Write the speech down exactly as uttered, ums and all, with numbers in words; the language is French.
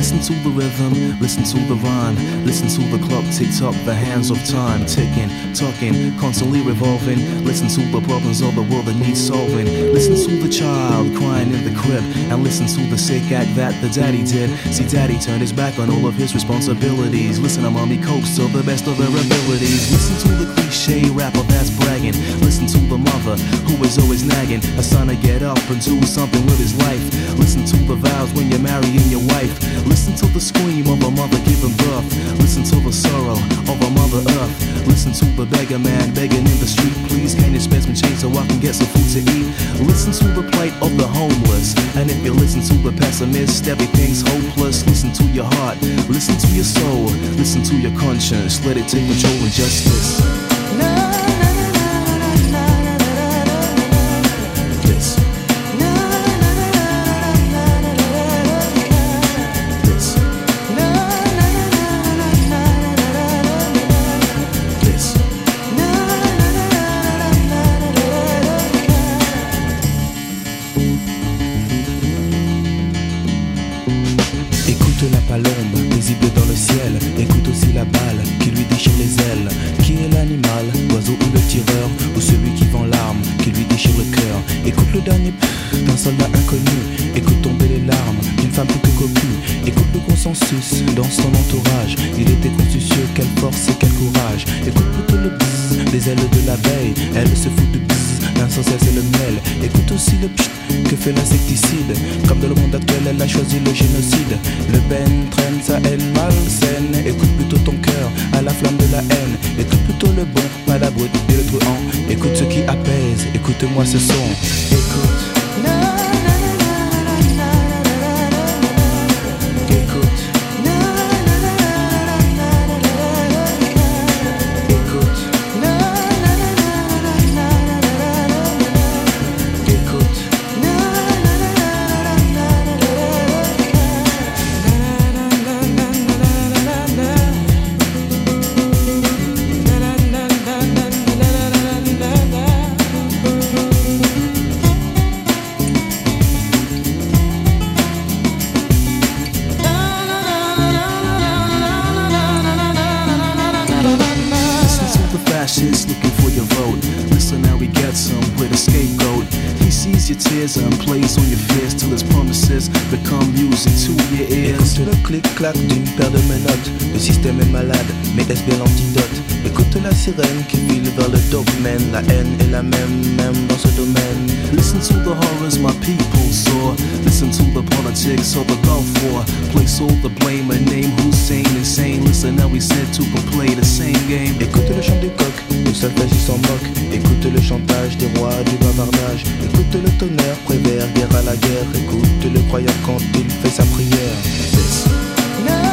Listen to the rhythm, listen to the rhyme, listen to the clock tick tock, the hands of time ticking, talking, constantly revolving. Listen to the problems of the world that need solving. Listen to the child crying in the crib, and listen to the sick act that the daddy did. See, daddy turned his back on all of his responsibilities. Listen to mommy copes to the best of her abilities. Listen to the cliche rapper that's bragging. Listen to the mother who is always nagging her son to get up and do something with his life. Listen to the vows when you're marrying your wife. Listen to the scream of a mother giving birth. Listen to the sorrow of a mother earth. Listen to the beggar man begging in the street. Please can you spare some change so I can get some food to eat? Listen to the plight of the homeless. And if you listen to the pessimist, everything's hopeless. Listen to your heart, listen to your soul, listen to your conscience. Let it take control and justice. La palombe, paisible dans le ciel. Écoute aussi la balle qui lui déchire les ailes. Qui est l'animal, l'oiseau ou le tireur, ou celui qui vend l'arme, qui lui déchire le cœur? Écoute le dernier pff d'un soldat inconnu. Écoute tomber les larmes d'une femme plus que copue. Écoute le consensus dans son entourage. Il était consciencieux, quelle force et quel courage. Écoute plutôt le bzzz des ailes de l'abeille. Elle se fout du bzzz d'un sans cesse et le miel. Écoute aussi le pchit que fait l'insecticide. Comme dans le monde actuel, elle a choisi le génocide. Le Ben traîne sa haine malsaine. Écoute plutôt ton cœur à la flamme de la haine. Écoute plutôt le bon, pas la brute et le truand. Écoute ce qui apaise, écoute-moi ce son. Écoute. Looking for your vote. Listen, now we get some with a scapegoat. He sees your tears and plays on your fears till his promises become music to your ears. Écoute le clic-clac d'une paire de menottes. Le système est malade, mais est-ce bien l'antidote? Écoute la sirène qui file vers le domaine. La haine est la même, même dans ce domaine. Listen to the horrors my people saw. Listen to the politics of the Gulf War. Place all the blame and name Hussein insane. Listen, now we said to play the same game. Écoute le chant du coq, le soldat il s'en moque. Écoute le chantage des rois du bavardage. Écoute le tonnerre, prévert, guerre à la guerre. Écoute le croyant quand il fait sa prière. This.